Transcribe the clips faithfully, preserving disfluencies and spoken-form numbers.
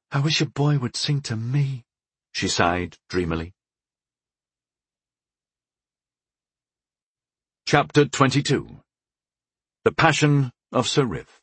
I wish a boy would sing to me, she sighed dreamily. Chapter twenty-two. The Passion of Sir Riph.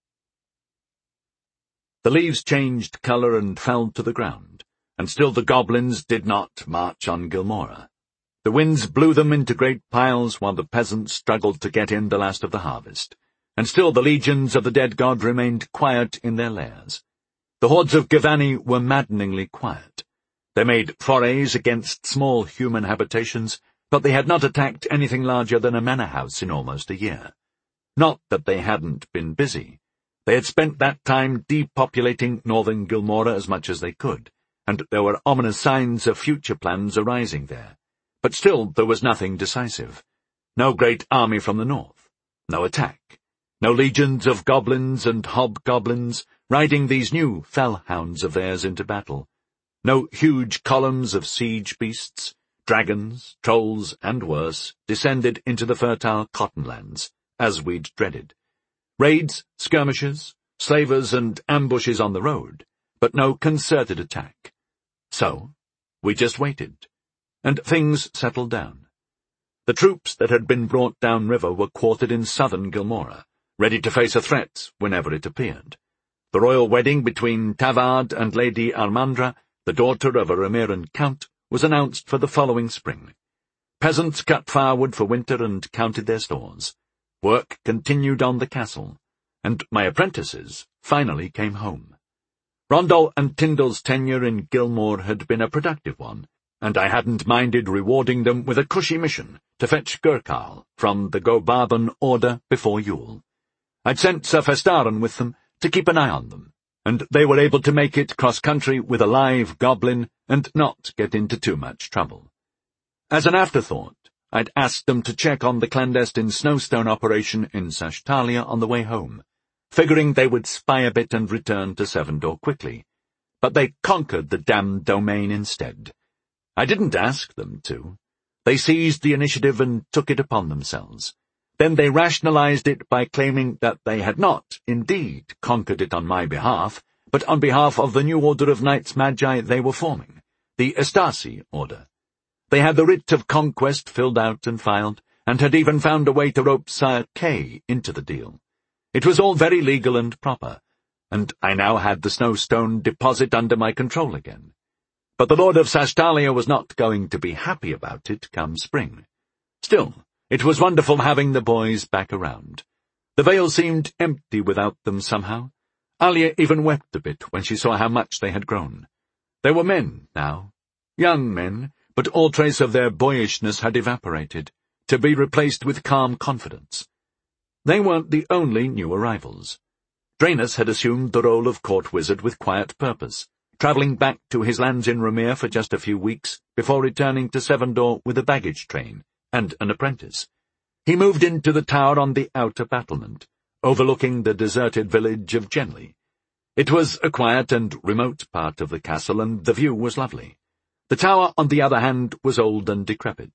The leaves changed colour and fell to the ground, and still the goblins did not march on Gilmora. The winds blew them into great piles while the peasants struggled to get in the last of the harvest, and still the legions of the dead god remained quiet in their lairs. The hordes of Gavani were maddeningly quiet. They made forays against small human habitations, but they had not attacked anything larger than a manor house in almost a year. Not that they hadn't been busy. They had spent that time depopulating northern Gilmora as much as they could, and there were ominous signs of future plans arising there. But still there was nothing decisive. No great army from the north. No attack. No legions of goblins and hobgoblins riding these new fellhounds of theirs into battle. No huge columns of siege beasts, dragons, trolls, and worse, descended into the fertile cottonlands, as we'd dreaded. Raids, skirmishes, slavers, and ambushes on the road, but no concerted attack. So, we just waited, and things settled down. The troops that had been brought downriver were quartered in southern Gilmora, ready to face a threat whenever it appeared. The royal wedding between Tavard and Lady Armandra, the daughter of a Remiran count, was announced for the following spring. Peasants cut firewood for winter and counted their stores. Work continued on the castle, and my apprentices finally came home. Rondel and Tyndall's tenure in Gilmore had been a productive one, and I hadn't minded rewarding them with a cushy mission to fetch Gurkhal from the Gobarban order before Yule. I'd sent Sir Festarin with them to keep an eye on them, and they were able to make it cross-country with a live goblin and not get into too much trouble. As an afterthought, I'd asked them to check on the clandestine snowstone operation in Sashtalia on the way home, figuring they would spy a bit and return to Sevendor quickly. But they conquered the damned domain instead. I didn't ask them to. They seized the initiative and took it upon themselves. Then they rationalized it by claiming that they had not, indeed, conquered it on my behalf, but on behalf of the new order of Knights Magi they were forming, the Estasi order. They had the writ of conquest filled out and filed, and had even found a way to rope Sire Kay into the deal. It was all very legal and proper, and I now had the snowstone deposit under my control again. But the Lord of Sashtalia was not going to be happy about it come spring. Still, it was wonderful having the boys back around. The Vale seemed empty without them somehow. Alia even wept a bit when she saw how much they had grown. They were men now, young men, but all trace of their boyishness had evaporated, to be replaced with calm confidence. They weren't the only new arrivals. Draenus had assumed the role of court wizard with quiet purpose, travelling back to his lands in Remir for just a few weeks before returning to Sevendor with a baggage train and an apprentice. He moved into the tower on the outer battlement, overlooking the deserted village of Genly. It was a quiet and remote part of the castle, and the view was lovely. The tower, on the other hand, was old and decrepit.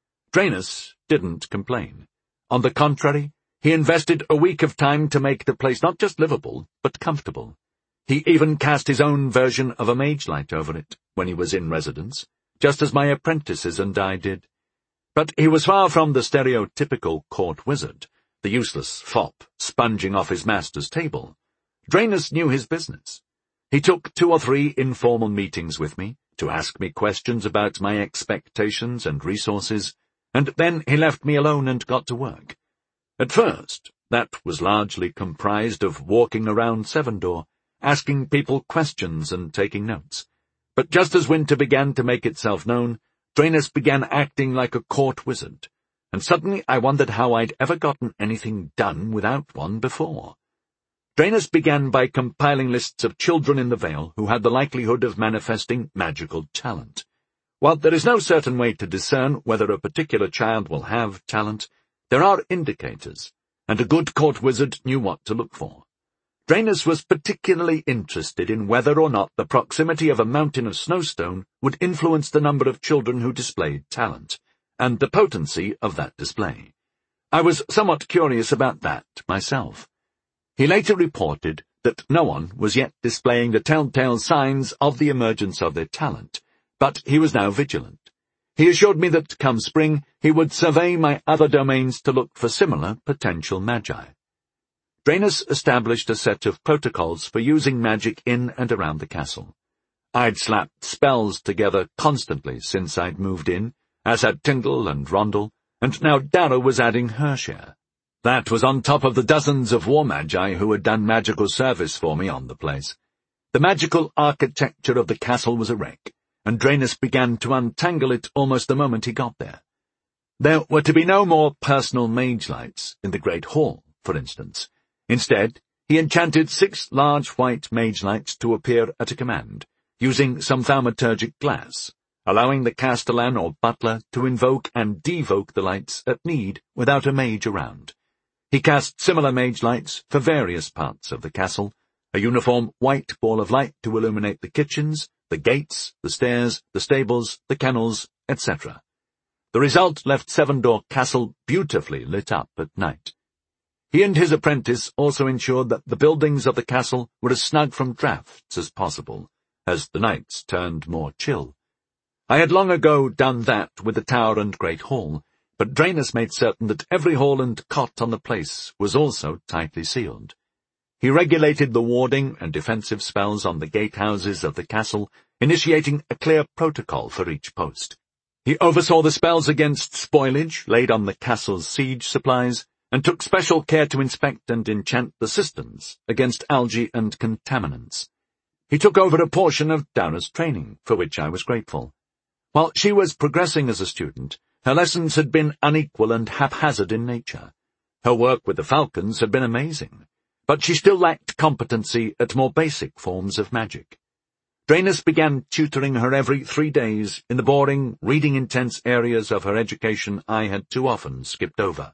Draenus didn't complain. On the contrary, he invested a week of time to make the place not just livable, but comfortable. He even cast his own version of a mage light over it when he was in residence, just as my apprentices and I did. But he was far from the stereotypical court wizard, the useless fop sponging off his master's table. Draenus knew his business. He took two or three informal meetings with me to ask me questions about my expectations and resources, and then he left me alone and got to work. At first, that was largely comprised of walking around Sevendor, asking people questions and taking notes. But just as winter began to make itself known, Draenus began acting like a court wizard, and suddenly I wondered how I'd ever gotten anything done without one before. Draenus began by compiling lists of children in the Vale who had the likelihood of manifesting magical talent. While there is no certain way to discern whether a particular child will have talent, there are indicators, and a good court wizard knew what to look for. Draenus was particularly interested in whether or not the proximity of a mountain of snowstone would influence the number of children who displayed talent, and the potency of that display. I was somewhat curious about that myself. He later reported that no one was yet displaying the telltale signs of the emergence of their talent, but he was now vigilant. He assured me that, come spring, he would survey my other domains to look for similar potential magi. Draenus established a set of protocols for using magic in and around the castle. I'd slapped spells together constantly since I'd moved in, as had Tyndall and Rondell, and now Dara was adding her share. That was on top of the dozens of war magi who had done magical service for me on the place. The magical architecture of the castle was a wreck, and Draenus began to untangle it almost the moment he got there. There were to be no more personal mage lights in the Great Hall, for instance. Instead, he enchanted six large white mage lights to appear at a command, using some thaumaturgic glass, allowing the castellan or butler to invoke and devoke the lights at need without a mage around. He cast similar mage lights for various parts of the castle, a uniform white ball of light to illuminate the kitchens, the gates, the stairs, the stables, the kennels, et cetera. The result left Sevendor Castle beautifully lit up at night. He and his apprentice also ensured that the buildings of the castle were as snug from draughts as possible, as the nights turned more chill. I had long ago done that with the tower and great hall, but Draenus made certain that every hall and cot on the place was also tightly sealed. He regulated the warding and defensive spells on the gatehouses of the castle, initiating a clear protocol for each post. He oversaw the spells against spoilage laid on the castle's siege supplies, and took special care to inspect and enchant the systems against algae and contaminants. He took over a portion of Dara's training, for which I was grateful. While she was progressing as a student, her lessons had been unequal and haphazard in nature. Her work with the falcons had been amazing, but she still lacked competency at more basic forms of magic. Draenus began tutoring her every three days in the boring, reading-intense areas of her education I had too often skipped over.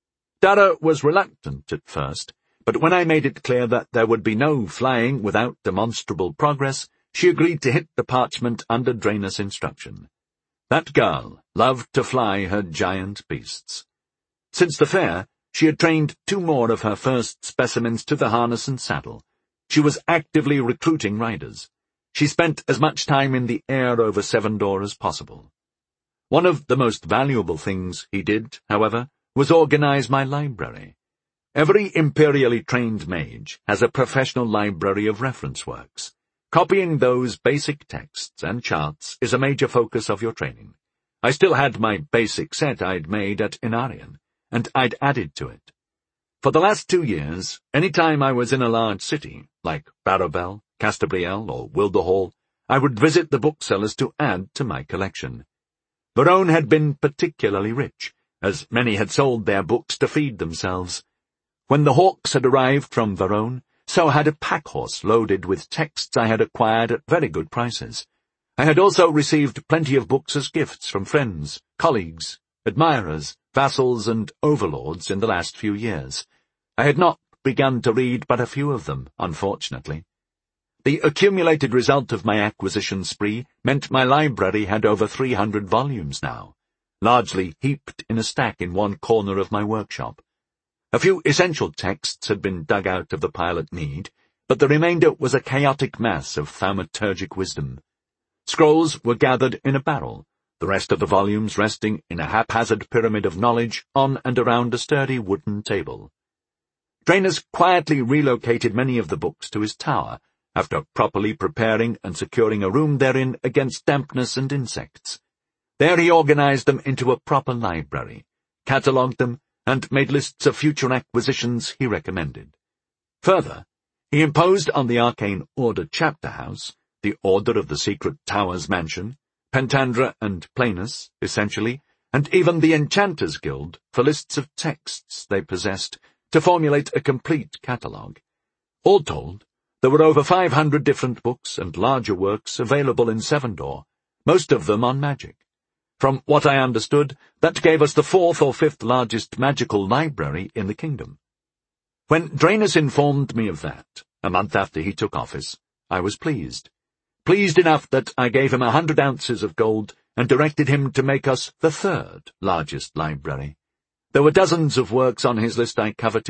Dara was reluctant at first, but when I made it clear that there would be no flying without demonstrable progress, she agreed to hit the parchment under Draenus' instruction. That girl loved to fly her giant beasts. Since the fair, she had trained two more of her first specimens to the harness and saddle. She was actively recruiting riders. She spent as much time in the air over Sevendor as possible. One of the most valuable things he did, however, was organize my library. Every imperially trained mage has a professional library of reference works. Copying those basic texts and charts is a major focus of your training. I still had my basic set I'd made at Inarian, and I'd added to it. For the last two years, any time I was in a large city, like Barabel, Castabriel, or Wilderhall, I would visit the booksellers to add to my collection. Verone had been particularly rich, as many had sold their books to feed themselves. When the hawks had arrived from Verone, so had a pack-horse loaded with texts I had acquired at very good prices. I had also received plenty of books as gifts from friends, colleagues, admirers, vassals, and overlords in the last few years. I had not begun to read but a few of them, unfortunately. The accumulated result of my acquisition spree meant my library had over three hundred volumes now, largely heaped in a stack in one corner of my workshop. A few essential texts had been dug out of the pile at need, but the remainder was a chaotic mass of thaumaturgic wisdom. Scrolls were gathered in a barrel, the rest of the volumes resting in a haphazard pyramid of knowledge on and around a sturdy wooden table. Draenus quietly relocated many of the books to his tower, after properly preparing and securing a room therein against dampness and insects. There he organized them into a proper library, catalogued them, and made lists of future acquisitions he recommended. Further, he imposed on the Arcane Order Chapter House, the Order of the Secret Towers Mansion, Pentandra and Planus, essentially, and even the Enchanters Guild, for lists of texts they possessed, to formulate a complete catalogue. All told, there were over five hundred different books and larger works available in Sevendor, most of them on magic. From what I understood, that gave us the fourth or fifth largest magical library in the kingdom. When Draenus informed me of that, a month after he took office, I was pleased. Pleased enough that I gave him a hundred ounces of gold and directed him to make us the third largest library. There were dozens of works on his list I coveted,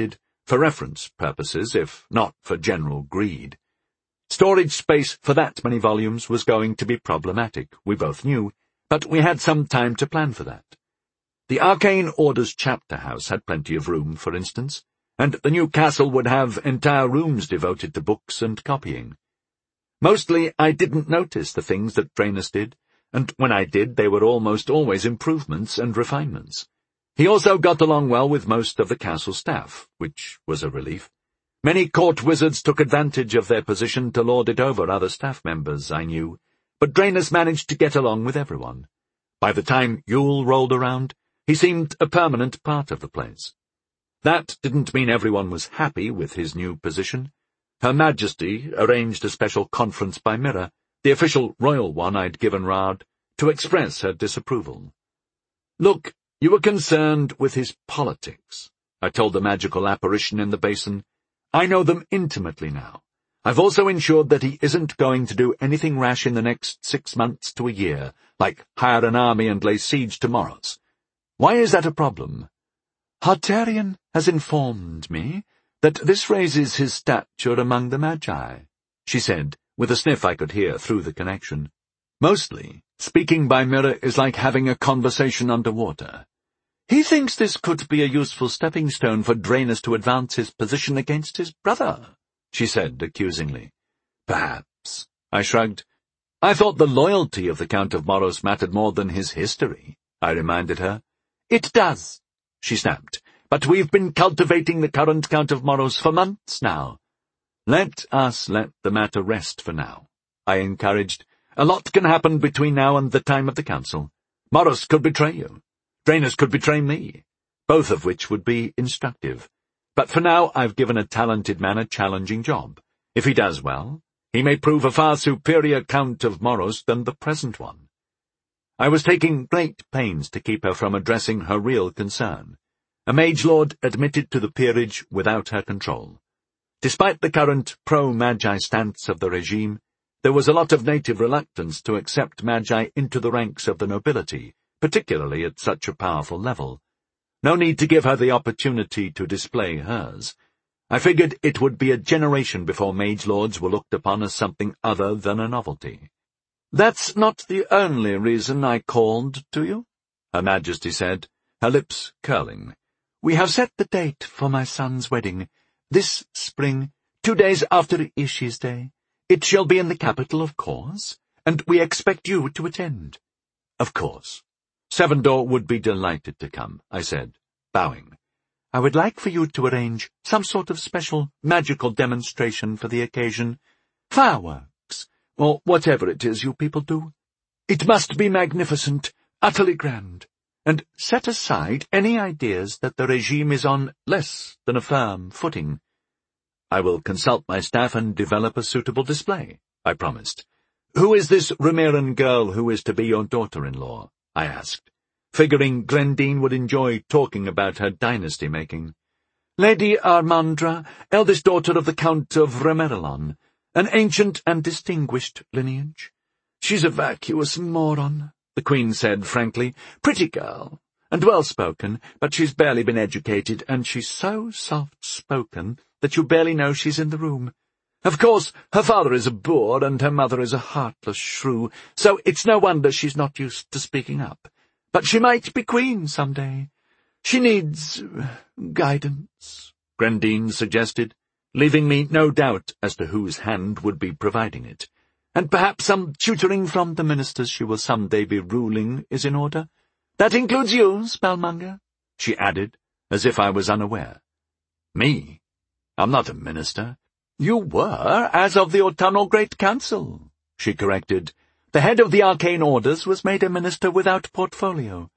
for reference purposes, if not for general greed. Storage space for that many volumes was going to be problematic, we both knew, but we had some time to plan for that. The Arcane Order's chapter house had plenty of room, for instance, and the new castle would have entire rooms devoted to books and copying. Mostly I didn't notice the things that Draenus did, and when I did they were almost always improvements and refinements. He also got along well with most of the castle staff, which was a relief. Many court wizards took advantage of their position to lord it over other staff members, I knew, but Draenus managed to get along with everyone. By the time Yule rolled around, he seemed a permanent part of the place. That didn't mean everyone was happy with his new position. Her Majesty arranged a special conference by Mirror, the official royal one I'd given Rard, to express her disapproval. "Look, you were concerned with his politics," I told the magical apparition in the basin. "I know them intimately now. I've also ensured that he isn't going to do anything rash in the next six months to a year, like hire an army and lay siege to Moros. Why is that a problem?" "Hartarion has informed me that this raises his stature among the Magi," she said, with a sniff I could hear through the connection. "Mostly, speaking by Mirror is like having a conversation underwater. He thinks this could be a useful stepping stone for Draenus to advance his position against his brother," she said accusingly. "Perhaps," I shrugged. "I thought the loyalty of the Count of Moros mattered more than his history," I reminded her. "It does," she snapped, "but we've been cultivating the current Count of Moros for months now." "Let us let the matter rest for now," I encouraged. "A lot can happen between now and the time of the council. Moros could betray you. Draenus could betray me, both of which would be instructive. But for now I've given a talented man a challenging job. If he does well, he may prove a far superior Count of Moros than the present one." I was taking great pains to keep her from addressing her real concern. A mage lord admitted to the peerage without her control. Despite the current pro-Magi stance of the regime, there was a lot of native reluctance to accept Magi into the ranks of the nobility, particularly at such a powerful level. No need to give her the opportunity to display hers. I figured it would be a generation before mage lords were looked upon as something other than a novelty. "That's not the only reason I called to you," Her Majesty said, her lips curling. "We have set the date for my son's wedding, this spring, two days after Ishi's Day. It shall be in the capital, of course, and we expect you to attend." "Of course. Sevendor would be delighted to come," I said, bowing. "I would like for you to arrange some sort of special magical demonstration for the occasion. Fireworks, or whatever it is you people do. It must be magnificent, utterly grand, and set aside any ideas that the regime is on less than a firm footing." "I will consult my staff and develop a suitable display," I promised. "Who is this Remiran girl who is to be your daughter-in-law?" I asked, figuring Glendine would enjoy talking about her dynasty-making. "Lady Armandra, eldest daughter of the Count of Remeralon, an ancient and distinguished lineage. She's a vacuous moron," the Queen said frankly. "Pretty girl, and well-spoken, but she's barely been educated, and she's so soft-spoken that you barely know she's in the room. Of course, her father is a boor, and her mother is a heartless shrew, so it's no wonder she's not used to speaking up. But she might be queen some day. She needs uh, guidance," Glendine suggested, leaving me no doubt as to whose hand would be providing it. "And perhaps some tutoring from the ministers she will some day be ruling is in order. That includes you, Spellmonger," she added, as if I was unaware. "Me? I'm not a minister." "You were, as of the autumnal Great Council," she corrected. "The head of the Arcane Orders was made a minister without portfolio."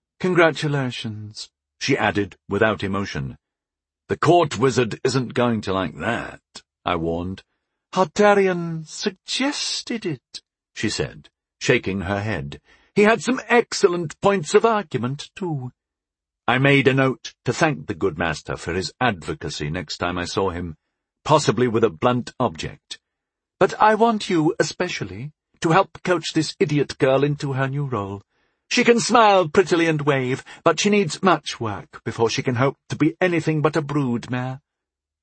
"Congratulations," she added without emotion. "The court wizard isn't going to like that," I warned. "Hartarion suggested it," she said, shaking her head. "He had some excellent points of argument, too." I made a note to thank the good master for his advocacy next time I saw him, possibly with a blunt object. "But I want you, especially, to help coach this idiot girl into her new role. She can smile prettily and wave, but she needs much work before she can hope to be anything but a broodmare.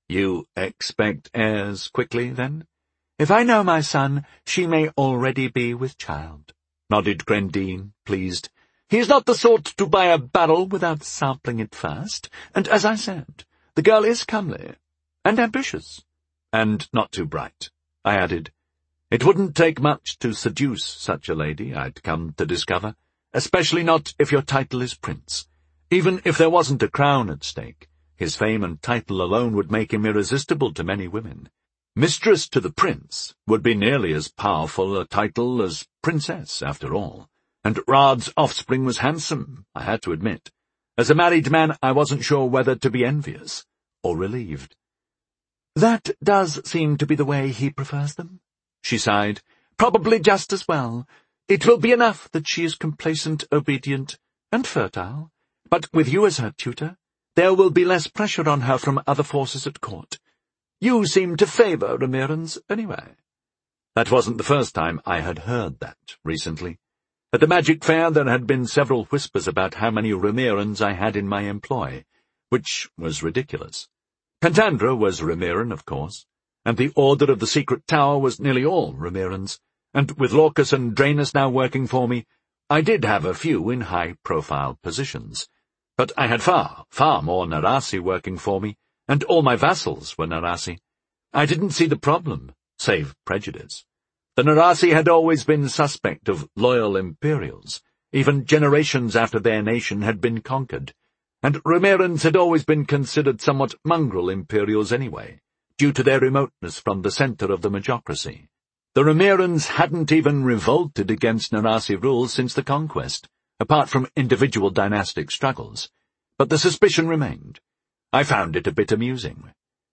You expect heirs quickly, then? If I know my son, she may already be with child, nodded Grendine, pleased. He is not the sort to buy a barrel without sampling it first, and as I said, the girl is comely, and ambitious. And not too bright, I added. It wouldn't take much to seduce such a lady, I'd come to discover, especially not if your title is prince. Even if there wasn't a crown at stake, his fame and title alone would make him irresistible to many women. Mistress to the prince would be nearly as powerful a title as princess, after all. And Rad's offspring was handsome, I had to admit. As a married man, I wasn't sure whether to be envious or relieved. That does seem to be the way he prefers them, she sighed. Probably just as well. It will be enough that she is complacent, obedient, and fertile. But with you as her tutor, there will be less pressure on her from other forces at court. You seem to favour Remirans anyway. That wasn't the first time I had heard that recently. At the magic fair there had been several whispers about how many Remirans I had in my employ, which was ridiculous. Pentandra was Remiran, of course, and the Order of the Secret Tower was nearly all Remirans, and with Lorcas and Draenus now working for me, I did have a few in high-profile positions. But I had far, far more Narasi working for me, and all my vassals were Narasi. I didn't see the problem, save prejudice. The Narasi had always been suspect of loyal Imperials, even generations after their nation had been conquered, and Remirans had always been considered somewhat mongrel Imperials anyway, due to their remoteness from the centre of the Majocracy. The Remirans hadn't even revolted against Narasi rule since the conquest, apart from individual dynastic struggles, but the suspicion remained. I found it a bit amusing.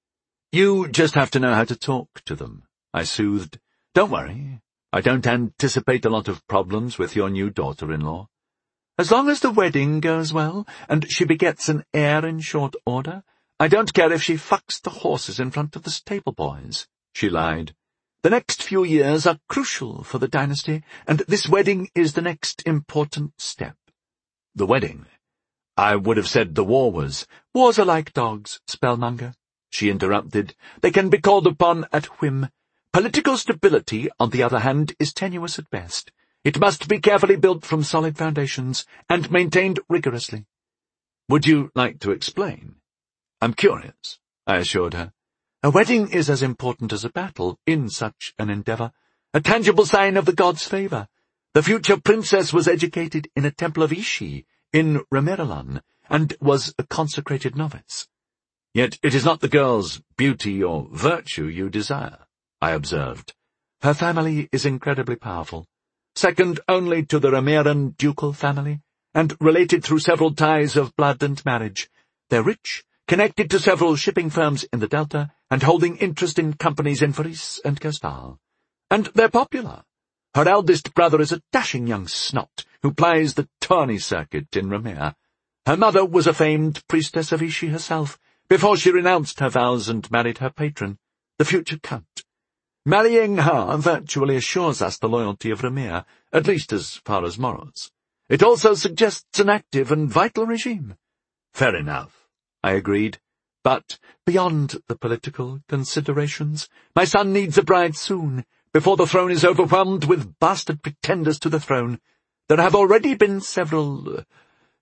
You just have to know how to talk to them, I soothed. Don't worry, I don't anticipate a lot of problems with your new daughter-in-law. As long as the wedding goes well, and she begets an heir in short order, I don't care if she fucks the horses in front of the stable boys, she lied. The next few years are crucial for the dynasty, and this wedding is the next important step. The wedding? I would have said the war was. Wars are like dogs, Spellmonger, she interrupted. They can be called upon at whim. Political stability, on the other hand, is tenuous at best. It must be carefully built from solid foundations, and maintained rigorously. Would you like to explain? I'm curious, I assured her. A wedding is as important as a battle in such an endeavour, a tangible sign of the gods' favour. The future princess was educated in a temple of Ishi, in Remiralon, and was a consecrated novice. Yet it is not the girl's beauty or virtue you desire, I observed. Her family is incredibly powerful, second only to the Remiran ducal family, and related through several ties of blood and marriage. They're rich, connected to several shipping firms in the Delta, and holding interest in companies in Faris and Kestal. And they're popular. Her eldest brother is a dashing young snot, who plies the tourney circuit in Remir. Her mother was a famed priestess of Ishi herself, before she renounced her vows and married her patron, the future count. Marrying her virtually assures us the loyalty of Remir, at least as far as morals. It also suggests an active and vital regime. Fair enough, I agreed. But beyond the political considerations, my son needs a bride soon, before the throne is overwhelmed with bastard pretenders to the throne. There have already been several uh,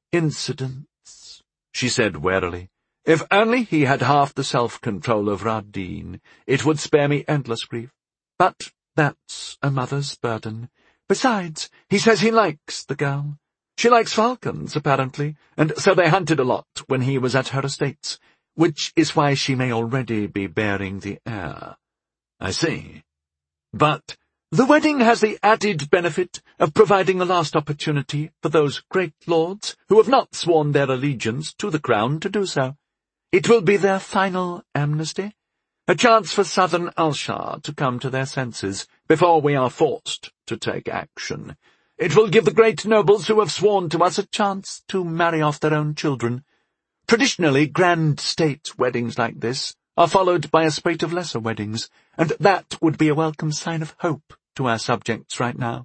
incidents, she said warily. If only he had half the self-control of Radine, it would spare me endless grief. But that's a mother's burden. Besides, he says he likes the girl. She likes falcons, apparently, and so they hunted a lot when he was at her estates, which is why she may already be bearing the heir. I see. But the wedding has the added benefit of providing a last opportunity for those great lords who have not sworn their allegiance to the crown to do so. It will be their final amnesty, a chance for southern Alshar to come to their senses before we are forced to take action. It will give the great nobles who have sworn to us a chance to marry off their own children. Traditionally, grand state weddings like this are followed by a spate of lesser weddings, and that would be a welcome sign of hope to our subjects right now.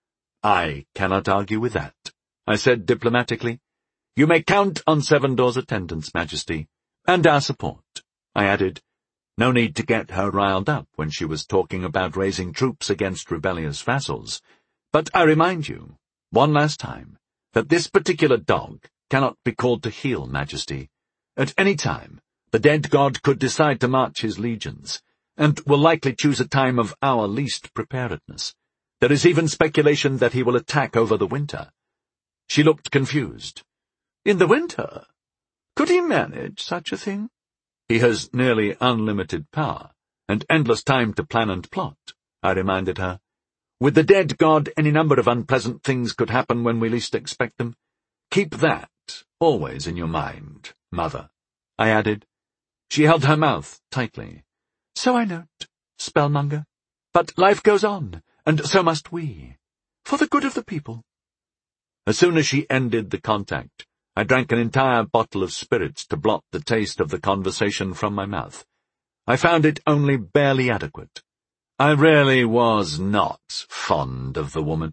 I cannot argue with that, I said diplomatically. You may count on Seven Doors' attendance, Majesty. And our support, I added, No need to get her riled up when she was talking about raising troops against rebellious vassals. But I remind you, one last time, that this particular dog cannot be called to heel, Majesty. At any time, the dead god could decide to march his legions, and will likely choose a time of our least preparedness. There is even speculation that he will attack over the winter. She looked confused. In the winter? Could he manage such a thing? He has nearly unlimited power, and endless time to plan and plot, I reminded her. With the dead god, any number of unpleasant things could happen when we least expect them. Keep that always in your mind, Mother, I added. She held her mouth tightly. So I note, Spellmonger. But life goes on, and so must we. For the good of the people. As soon as she ended the contact, I drank an entire bottle of spirits to blot the taste of the conversation from my mouth. I found it only barely adequate. I really was not fond of the woman.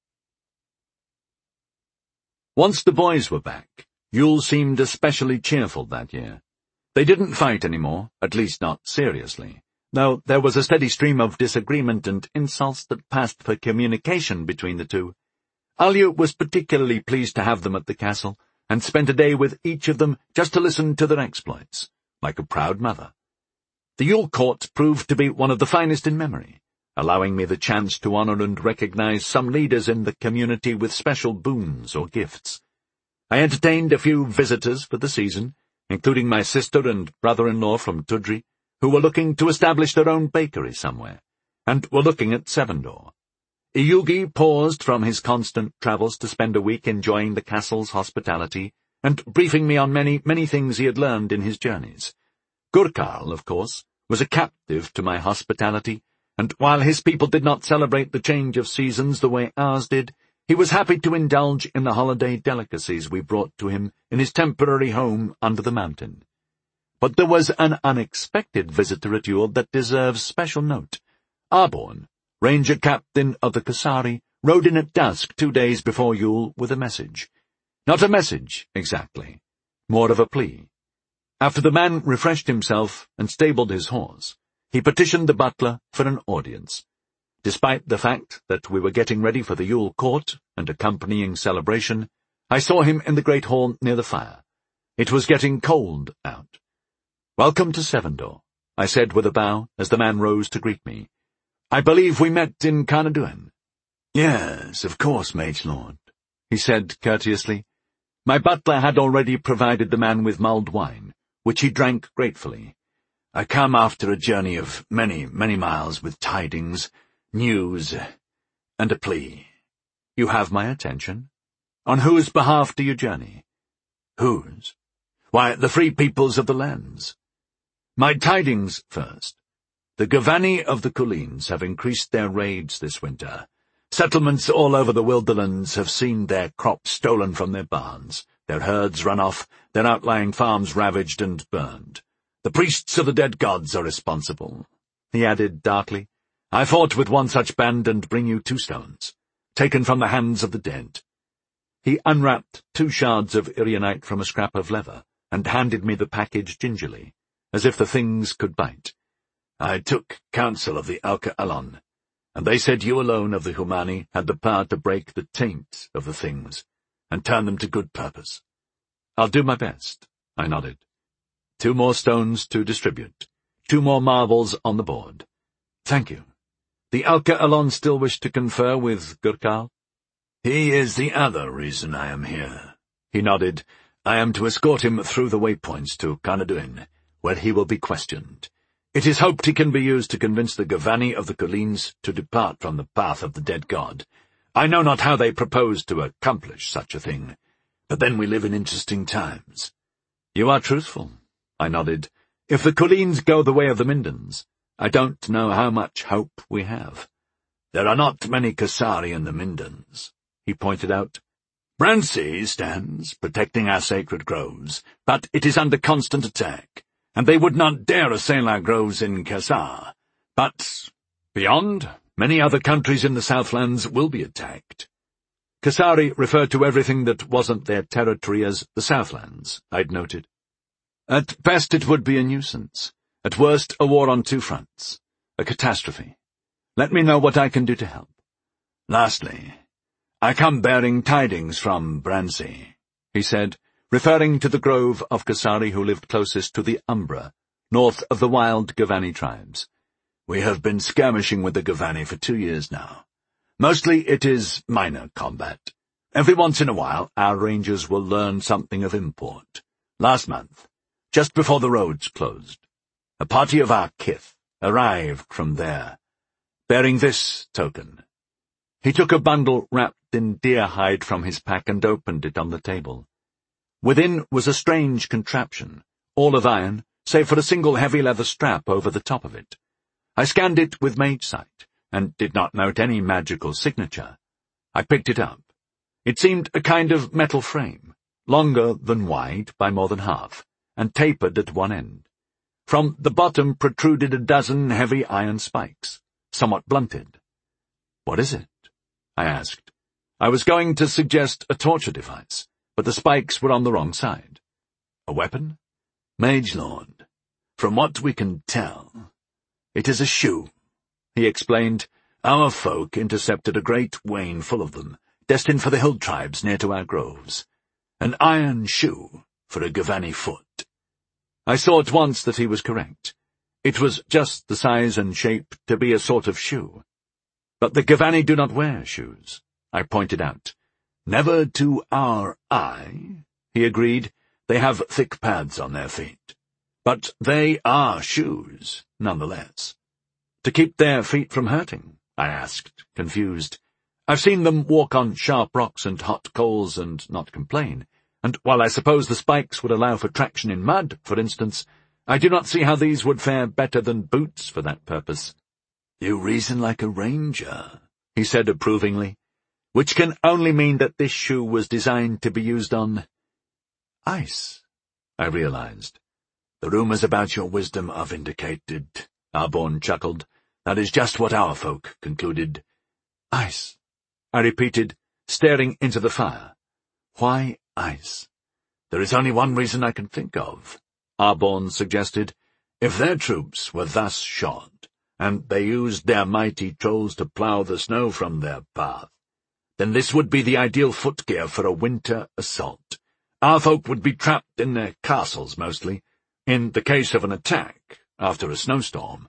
Once the boys were back, Yule seemed especially cheerful that year. They didn't fight any more, at least not seriously, though there was a steady stream of disagreement and insults that passed for communication between the two. Alya was particularly pleased to have them at the castle, and spent a day with each of them just to listen to their exploits, like a proud mother. The Yule Court proved to be one of the finest in memory, allowing me the chance to honor and recognize some leaders in the community with special boons or gifts. I entertained a few visitors for the season, including my sister and brother-in-law from Tudri, who were looking to establish their own bakery somewhere, and were looking at Sevendor. Iyugi paused from his constant travels to spend a week enjoying the castle's hospitality and briefing me on many, many things he had learned in his journeys. Gurkal, of course, was a captive to my hospitality, and while his people did not celebrate the change of seasons the way ours did, he was happy to indulge in the holiday delicacies we brought to him in his temporary home under the mountain. But there was an unexpected visitor at Yule that deserves special note. Arborn, Ranger Captain of the Kasari, rode in at dusk two days before Yule with a message. Not a message, exactly. More of a plea. After the man refreshed himself and stabled his horse, he petitioned the butler for an audience. Despite the fact that we were getting ready for the Yule Court and accompanying celebration, I saw him in the great hall near the fire. It was getting cold out. "Welcome to Sevendor," I said with a bow as the man rose to greet me. "I believe we met in Carnarduin." "Yes, of course, Mage Lord," he said courteously. My butler had already provided the man with mulled wine, which he drank gratefully. "I come after a journey of many, many miles with tidings, news, and a plea." "You have my attention. On whose behalf do you journey?" "Whose? Why, the free peoples of the lands. My tidings first. The Gavani of the Kulins have increased their raids this winter. Settlements all over the Wilderlands have seen their crops stolen from their barns, their herds run off, their outlying farms ravaged and burned. The priests of the dead gods are responsible," he added darkly. "I fought with one such band and bring you two stones, taken from the hands of the dead." He unwrapped two shards of Irianite from a scrap of leather and handed me the package gingerly, as if the things could bite. "I took counsel of the Alka Alon, and they said you alone of the Humani had the power to break the taint of the things and turn them to good purpose." "I'll do my best," I nodded. "Two more stones to distribute. Two more marbles on the board. Thank you. The Alka Alon still wish to confer with Gurkal?" "He is the other reason I am here." He nodded. "I am to escort him through the waypoints to Carnarduin, where he will be questioned. It is hoped he can be used to convince the Gavani of the Kulins to depart from the path of the dead god. I know not how they propose to accomplish such a thing, but then we live in interesting times." "You are truthful," I nodded. "If the Kulins go the way of the Mindans, I don't know how much hope we have." "There are not many Kasari in the Mindans," he pointed out. "Brancy stands, protecting our sacred groves, but it is under constant attack, and they would not dare assail our groves in Kasar. But beyond, many other countries in the Southlands will be attacked." Kasari referred to everything that wasn't their territory as the Southlands, I'd noted. "At best it would be a nuisance. At worst, a war on two fronts. A catastrophe. Let me know what I can do to help. Lastly, I come bearing tidings from Brancy, he said, referring to the grove of Kasari who lived closest to the Umbra, north of the wild Gavani tribes. We have been skirmishing with the Gavani for two years now. Mostly it is minor combat. Every once in a while our rangers will learn something of import. Last month, just before the roads closed, a party of our kith arrived from there, bearing this token. He took a bundle wrapped in deer hide from his pack and opened it on the table. Within was a strange contraption, all of iron, save for a single heavy leather strap over the top of it. I scanned it with mage sight, and did not note any magical signature. I picked it up. It seemed a kind of metal frame, longer than wide by more than half, and tapered at one end. From the bottom protruded a dozen heavy iron spikes, somewhat blunted. "What is it?" I asked. I was going to suggest a torture device, but the spikes were on the wrong side. "A weapon?" "Mage Lord, from what we can tell, it is a shoe," he explained. "Our folk intercepted a great wain full of them, destined for the hill tribes near to our groves. An iron shoe for a Gavani foot." I saw at once that he was correct. It was just the size and shape to be a sort of shoe. "But the Gavani do not wear shoes," I pointed out. "Never to our eye," he agreed. "They have thick pads on their feet. But they are shoes, nonetheless." "To keep their feet from hurting?" I asked, confused. "I've seen them walk on sharp rocks and hot coals and not complain, and while I suppose the spikes would allow for traction in mud, for instance, I do not see how these would fare better than boots for that purpose." "You reason like a ranger," he said approvingly, "which can only mean that this shoe was designed to be used on ice," I realized. "The rumors about your wisdom are vindicated," Arbonne chuckled. "That is just what our folk concluded." "Ice," I repeated, staring into the fire. "Why ice?" "There is only one reason I can think of," Arbonne suggested. "If their troops were thus shod, and they used their mighty trolls to plough the snow from their path, then this would be the ideal footgear for a winter assault. Our folk would be trapped in their castles mostly, in the case of an attack after a snowstorm.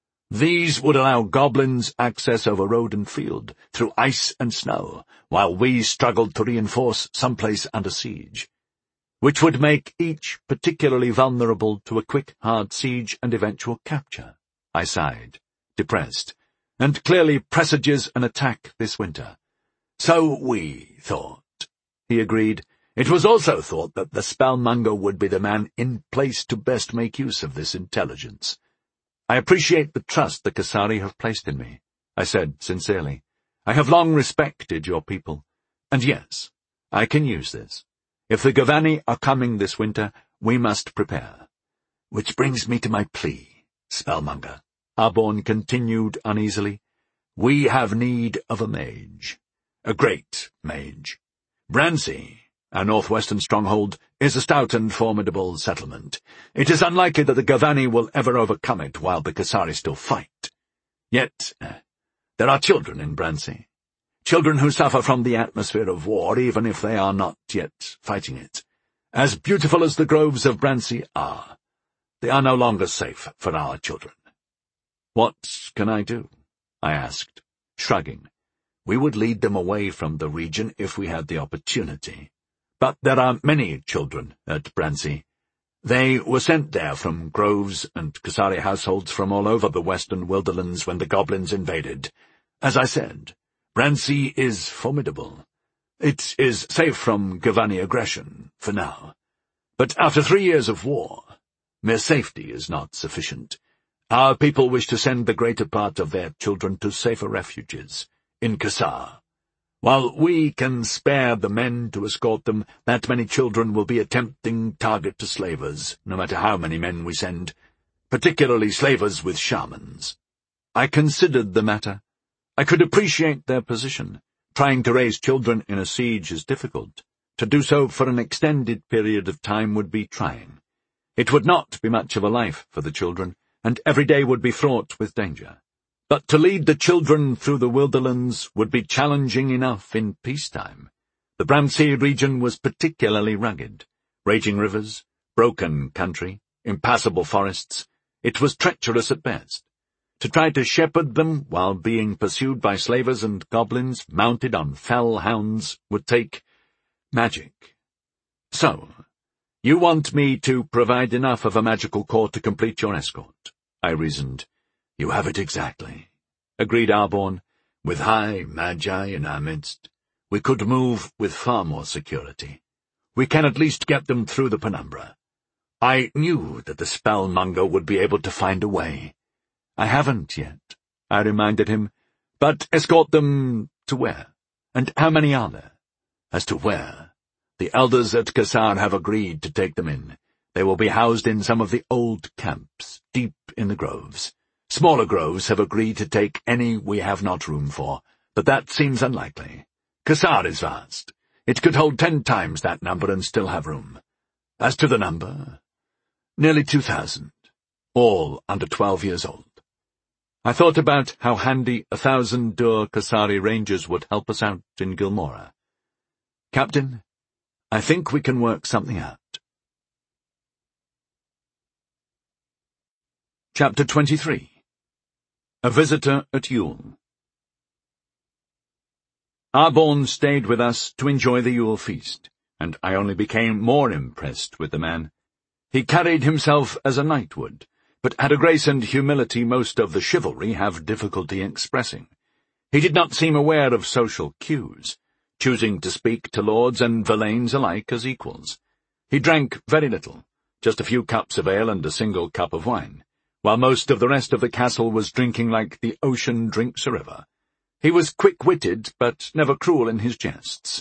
These would allow goblins access over road and field, through ice and snow, while we struggled to reinforce some place under siege, which would make each particularly vulnerable to a quick, hard siege and eventual capture." I sighed, depressed, "and clearly presages an attack this winter." "So we thought," he agreed. "It was also thought that the spellmonger would be the man in place to best make use of this intelligence." "I appreciate the trust the Kasari have placed in me," I said sincerely. "I have long respected your people. And yes, I can use this. If the Gavani are coming this winter, we must prepare." "Which brings me to my plea, spellmonger," Arbonne continued uneasily. "We have need of a mage. A great mage. Brancy, our northwestern stronghold, is a stout and formidable settlement. It is unlikely that the Gavani will ever overcome it while the Kasari still fight. Yet uh, there are children in Brancy, children who suffer from the atmosphere of war even if they are not yet fighting it. As beautiful as the groves of Brancy are, they are no longer safe for our children." "What can I do?" I asked, shrugging. "We would lead them away from the region if we had the opportunity. But there are many children at Brancy. They were sent there from groves and Kasari households from all over the western wilderlands when the goblins invaded. As I said, Brancy is formidable. It is safe from Gavani aggression, for now. But after three years of war, mere safety is not sufficient. Our people wish to send the greater part of their children to safer refuges, in Kasar. While we can spare the men to escort them, that many children will be a tempting target to slavers, no matter how many men we send, particularly slavers with shamans." I considered the matter. I could appreciate their position. Trying to raise children in a siege is difficult. To do so for an extended period of time would be trying. It would not be much of a life for the children, and every day would be fraught with danger. But to lead the children through the wilderlands would be challenging enough in peacetime. The Bramsey region was particularly rugged. Raging rivers, broken country, impassable forests. It was treacherous at best. To try to shepherd them while being pursued by slavers and goblins mounted on fell hounds would take magic. So, you want me to provide enough of a magical core to complete your escort, I reasoned. You have it exactly, agreed Arborn. With high magi in our midst, we could move with far more security. We can at least get them through the penumbra. I knew that the spellmonger would be able to find a way. I haven't yet, I reminded him. But escort them to where? And how many are there? As to where, the elders at Kassar have agreed to take them in. They will be housed in some of the old camps, deep in the groves. Smaller groves have agreed to take any we have not room for, but that seems unlikely. Kassar is vast. It could hold ten times that number and still have room. As to the number, nearly two thousand, all under twelve years old. I thought about how handy a thousand Dur Kassari rangers would help us out in Gilmora. Captain, I think we can work something out. Chapter twenty-three. A Visitor at Yule. Arborn stayed with us to enjoy the Yule feast, and I only became more impressed with the man. He carried himself as a knight would, but had a grace and humility most of the chivalry have difficulty expressing. He did not seem aware of social cues, choosing to speak to lords and villeins alike as equals. He drank very little, just a few cups of ale and a single cup of wine, while most of the rest of the castle was drinking like the ocean drinks a river. He was quick-witted, but never cruel in his jests.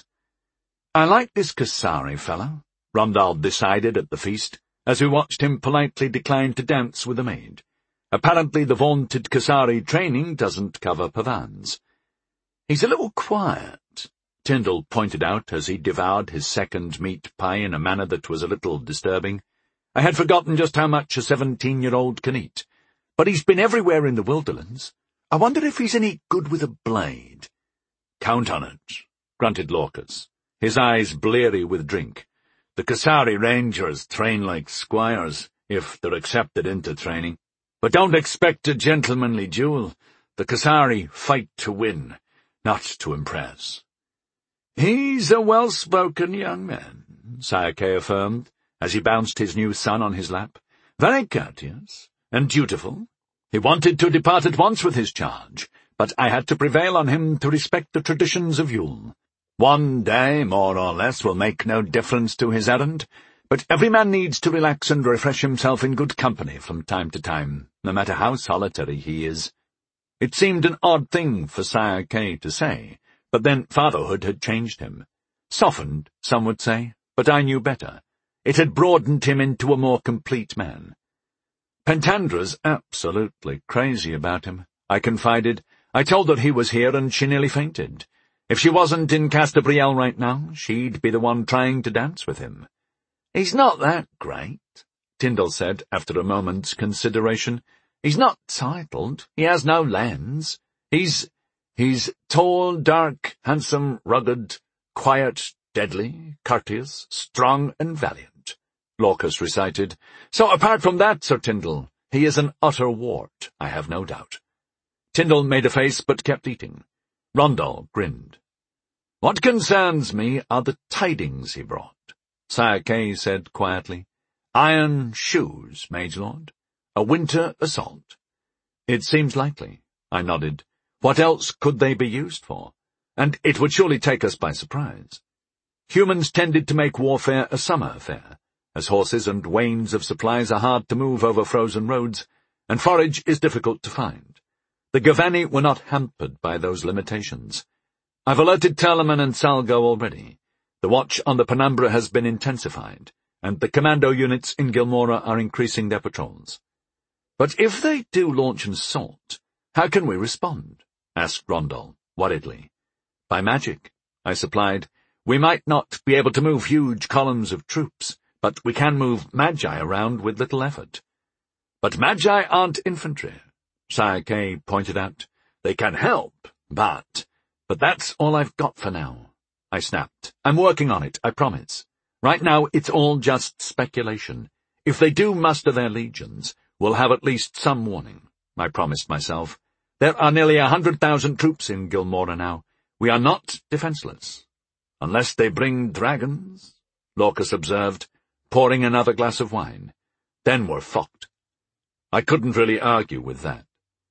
I like this Kassari fellow, Rondal decided at the feast, as we watched him politely decline to dance with a maid. Apparently the vaunted Kassari training doesn't cover pavans. He's a little quiet, Tyndall pointed out as he devoured his second meat pie in a manner that was a little disturbing. I had forgotten just how much a seventeen-year-old can eat. But he's been everywhere in the Wilderlands. I wonder if he's any good with a blade. Count on it, grunted Lorcas, his eyes bleary with drink. The Kassari Rangers train like squires, if they're accepted into training. But don't expect a gentlemanly duel. The Kassari fight to win, not to impress. He's a well-spoken young man, Sayake affirmed, as he bounced his new son on his lap. Very courteous and dutiful. He wanted to depart at once with his charge, but I had to prevail on him to respect the traditions of Yule. One day, more or less, will make no difference to his errand, but every man needs to relax and refresh himself in good company from time to time, no matter how solitary he is. It seemed an odd thing for Sayake to say, but then fatherhood had changed him. Softened, some would say, but I knew better. It had broadened him into a more complete man. Pentandra's absolutely crazy about him, I confided. I told her he was here and she nearly fainted. If she wasn't in Castabriel right now, she'd be the one trying to dance with him. He's not that great, Tyndall said after a moment's consideration. He's not titled. He has no lands. He's, he's tall, dark, handsome, rugged, quiet, deadly, courteous, strong and valiant, Lorcas recited. So apart from that, Sir Tyndall, he is an utter wart, I have no doubt. Tyndall made a face but kept eating. Rondal grinned. What concerns me are the tidings he brought, Sayake said quietly. Iron shoes, Mage Lord. A winter assault. It seems likely, I nodded. What else could they be used for? And it would surely take us by surprise. Humans tended to make warfare a summer affair, as horses and wains of supplies are hard to move over frozen roads, and forage is difficult to find. The Gavani were not hampered by those limitations. I've alerted Talaman and Salgo already. The watch on the Penumbra has been intensified, and the commando units in Gilmora are increasing their patrols. But if they do launch an assault, how can we respond? Asked Rondal, worriedly. By magic, I supplied. We might not be able to move huge columns of troops, but we can move magi around with little effort. But Magi aren't infantry, Sire Kay pointed out. They can help, but... But that's all I've got for now, I snapped. I'm working on it, I promise. Right now, it's all just speculation. If they do muster their legions, we'll have at least some warning, I promised myself. There are nearly a hundred thousand troops in Gilmora now. We are not defenseless. Unless they bring dragons, Lorcas observed, pouring another glass of wine. Then we're fucked. I couldn't really argue with that.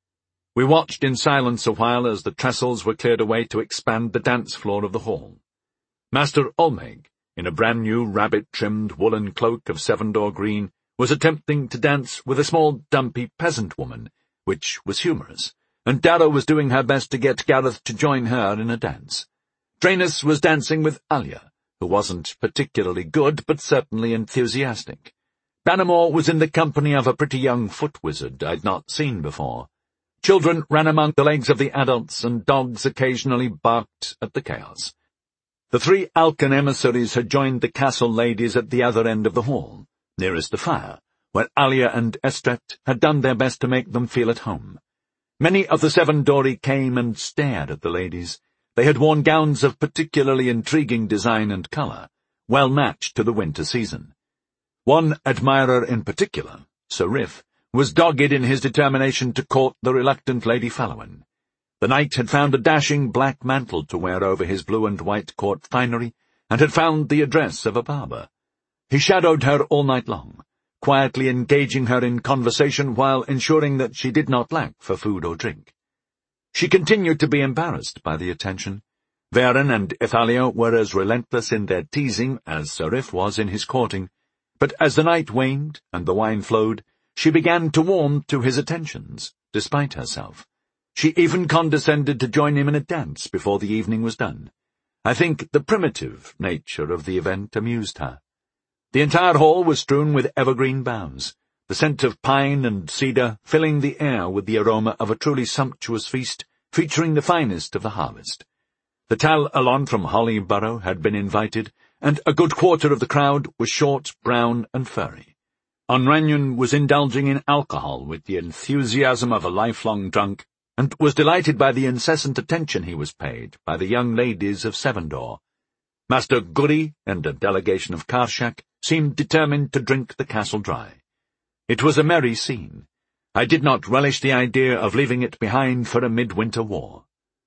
We watched in silence a while as the trestles were cleared away to expand the dance floor of the hall. Master Olmeg, in a brand-new rabbit-trimmed woolen cloak of Sevendor green, was attempting to dance with a small, dumpy peasant woman, which was humorous, and Dara was doing her best to get Gareth to join her in a dance. Draenus was dancing with Alia, who wasn't particularly good, but certainly enthusiastic. Bannermore was in the company of a pretty young foot wizard I'd not seen before. Children ran among the legs of the adults, and dogs occasionally barked at the chaos. The three Alcan emissaries had joined the castle ladies at the other end of the hall, nearest the fire, where Alia and Estret had done their best to make them feel at home. Many of the Sevendori came and stared at the ladies. They had worn gowns of particularly intriguing design and colour, well matched to the winter season. One admirer in particular, Sir Riff, was dogged in his determination to court the reluctant Lady Fallowen. The knight had found a dashing black mantle to wear over his blue and white court finery, and had found the address of a barber. He shadowed her all night long, quietly engaging her in conversation while ensuring that she did not lack for food or drink. She continued to be embarrassed by the attention. Varen and Ithalia were as relentless in their teasing as Sir Riff was in his courting, but as the night waned and the wine flowed, she began to warm to his attentions, despite herself. She even condescended to join him in a dance before the evening was done. I think the primitive nature of the event amused her. The entire hall was strewn with evergreen boughs, the scent of pine and cedar filling the air with the aroma of a truly sumptuous feast featuring the finest of the harvest. The Tal Alon from Hollyborough had been invited, and a good quarter of the crowd was short, brown, and furry. Onranyon was indulging in alcohol with the enthusiasm of a lifelong drunk, and was delighted by the incessant attention he was paid by the young ladies of Sevendor. Master Guri and a delegation of Karshak seemed determined to drink the castle dry. It was a merry scene. I did not relish the idea of leaving it behind for a midwinter war.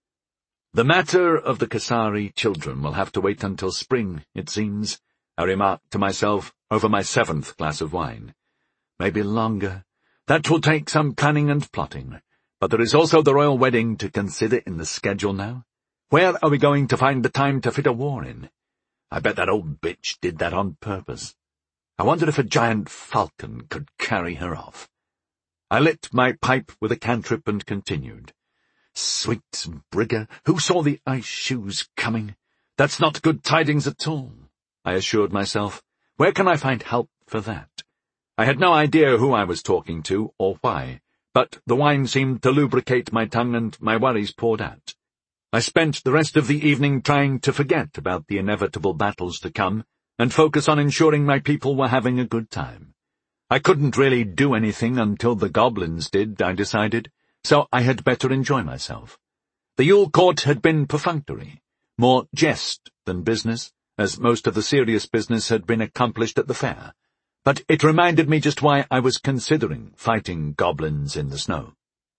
The matter of the Kasari children will have to wait until spring, it seems, I remarked to myself over my seventh glass of wine. Maybe longer. That will take some planning and plotting. But there is also the royal wedding to consider in the schedule now. Where are we going to find the time to fit a war in? I bet that old bitch did that on purpose. I wondered if a giant falcon could carry her off. I lit my pipe with a cantrip and continued. Sweet Brigger, who saw the ice shoes coming? That's not good tidings at all, I assured myself. Where can I find help for that? I had no idea who I was talking to or why, but the wine seemed to lubricate my tongue and my worries poured out. I spent the rest of the evening trying to forget about the inevitable battles to come and focus on ensuring my people were having a good time. I couldn't really do anything until the goblins did, I decided, so I had better enjoy myself. The Yule Court had been perfunctory, more jest than business, as most of the serious business had been accomplished at the fair, but it reminded me just why I was considering fighting goblins in the snow.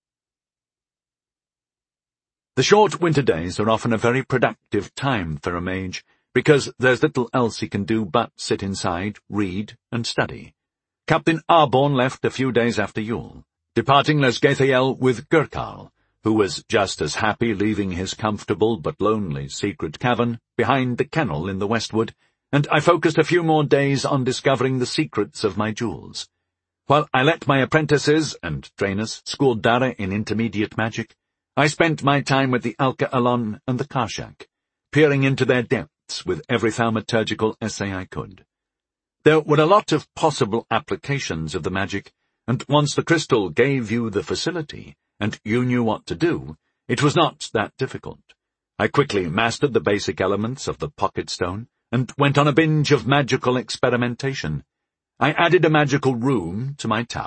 The short winter days are often a very productive time for a mage, because there's little else he can do but sit inside, read, and study. Captain Arborn left a few days after Yule, departing Lesgathiel with Gurkarl, who was just as happy leaving his comfortable but lonely secret cavern behind the kennel in the westwood, and I focused a few more days on discovering the secrets of my jewels. While I let my apprentices and trainers school Dara in intermediate magic, I spent my time with the Alca Alon and the Karshak, peering into their depths with every thaumaturgical essay I could. There were a lot of possible applications of the magic, and once the crystal gave you the facility, and you knew what to do, it was not that difficult. I quickly mastered the basic elements of the pocket stone, and went on a binge of magical experimentation. I added a magical room to my tower,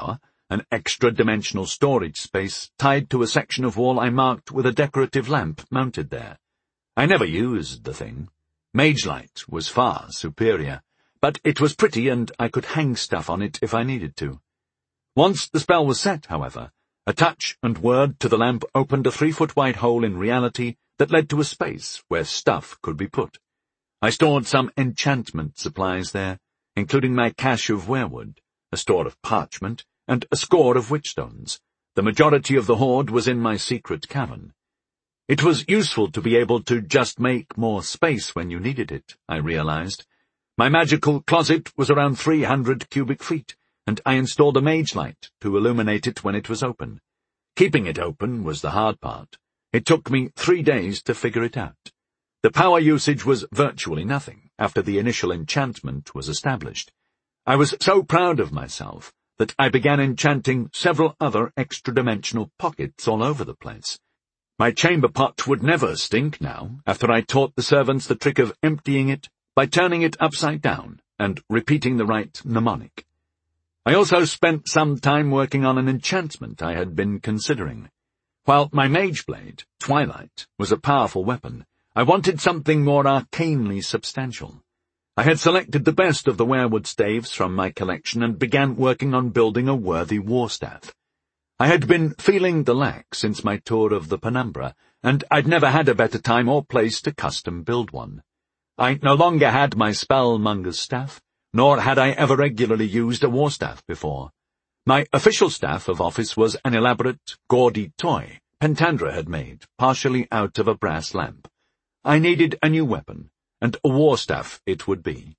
an extra-dimensional storage space tied to a section of wall I marked with a decorative lamp mounted there. I never used the thing. Mage Light was far superior, but it was pretty and I could hang stuff on it if I needed to. Once the spell was set, however, a touch and word to the lamp opened a three-foot-wide hole in reality that led to a space where stuff could be put. I stored some enchantment supplies there, including my cache of weirwood, a store of parchment, and a score of witchstones. The majority of the hoard was in my secret cavern. It was useful to be able to just make more space when you needed it, I realized. My magical closet was around three hundred cubic feet, and I installed a mage light to illuminate it when it was open. Keeping it open was the hard part. It took me three days to figure it out. The power usage was virtually nothing after the initial enchantment was established. I was so proud of myself that I began enchanting several other extra-dimensional pockets all over the place. My chamber pot would never stink now, after I taught the servants the trick of emptying it by turning it upside down and repeating the right mnemonic. I also spent some time working on an enchantment I had been considering. While my mage blade, Twilight, was a powerful weapon, I wanted something more arcanely substantial. I had selected the best of the weirwood staves from my collection and began working on building a worthy warstaff. I had been feeling the lack since my tour of the Penumbra, and I'd never had a better time or place to custom build one. I no longer had my spellmonger's staff, nor had I ever regularly used a warstaff before. My official staff of office was an elaborate, gaudy toy Pentandra had made, partially out of a brass lamp. I needed a new weapon, and a warstaff it would be.